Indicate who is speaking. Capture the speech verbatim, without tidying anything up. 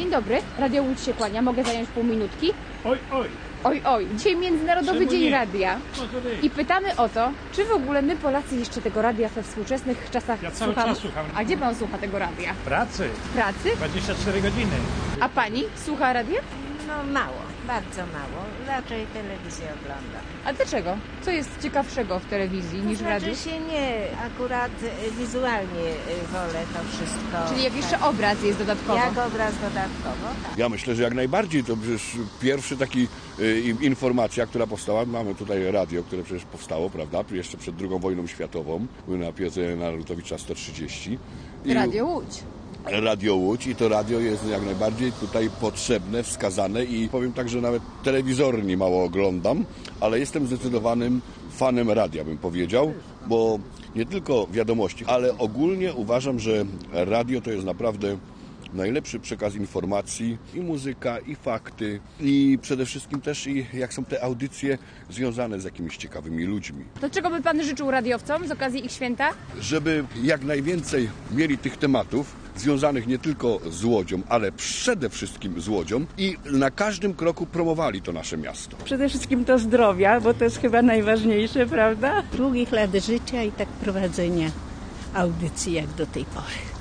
Speaker 1: Dzień dobry, Radio Łódź się kłania. Mogę zająć pół minutki?
Speaker 2: Oj, oj.
Speaker 1: Oj, oj, dzisiaj Międzynarodowy
Speaker 2: Czemu
Speaker 1: Dzień
Speaker 2: nie?
Speaker 1: Radia.
Speaker 2: Może być.
Speaker 1: I pytamy o to, czy w ogóle my Polacy jeszcze tego radia we współczesnych czasach
Speaker 2: Ja cały
Speaker 1: słuchamy?
Speaker 2: czas słucham.
Speaker 1: A gdzie pan słucha tego radia?
Speaker 2: Pracy.
Speaker 1: W pracy?
Speaker 2: dwadzieścia cztery godziny.
Speaker 1: A pani słucha radia?
Speaker 3: No mało, bardzo mało. Raczej telewizję oglądam.
Speaker 1: A dlaczego? Co jest ciekawszego w telewizji
Speaker 3: To
Speaker 1: niż w radiu?
Speaker 3: znaczy się nie, akurat y, wizualnie y, wolę to wszystko.
Speaker 1: Czyli jak jeszcze
Speaker 3: tak,
Speaker 1: obraz jest dodatkowo.
Speaker 3: jak obraz dodatkowo, tak.
Speaker 4: Ja myślę, że jak najbardziej. To przecież pierwszy taki y, informacja, która powstała, mamy tutaj radio, które przecież powstało, prawda, jeszcze przed drugą wojną światową, na piece Narutowicza sto trzydzieści. I
Speaker 1: Radio Łódź.
Speaker 4: Radio Łódź i to radio jest jak najbardziej tutaj potrzebne, wskazane i powiem tak, że nawet telewizorni mało oglądam, ale jestem zdecydowanym fanem radia, bym powiedział, bo nie tylko wiadomości, ale ogólnie uważam, że radio to jest naprawdę najlepszy przekaz informacji, i muzyka, i fakty, i przede wszystkim też i jak są te audycje związane z jakimiś ciekawymi ludźmi.
Speaker 1: To czego by pan życzył radiowcom z okazji ich święta?
Speaker 4: Żeby jak najwięcej mieli tych tematów związanych nie tylko z Łodzią, ale przede wszystkim z Łodzią i na każdym kroku promowali to nasze miasto.
Speaker 5: Przede wszystkim to zdrowia, bo to jest chyba najważniejsze, prawda?
Speaker 6: Długich lat życia i tak prowadzenia audycji jak do tej pory.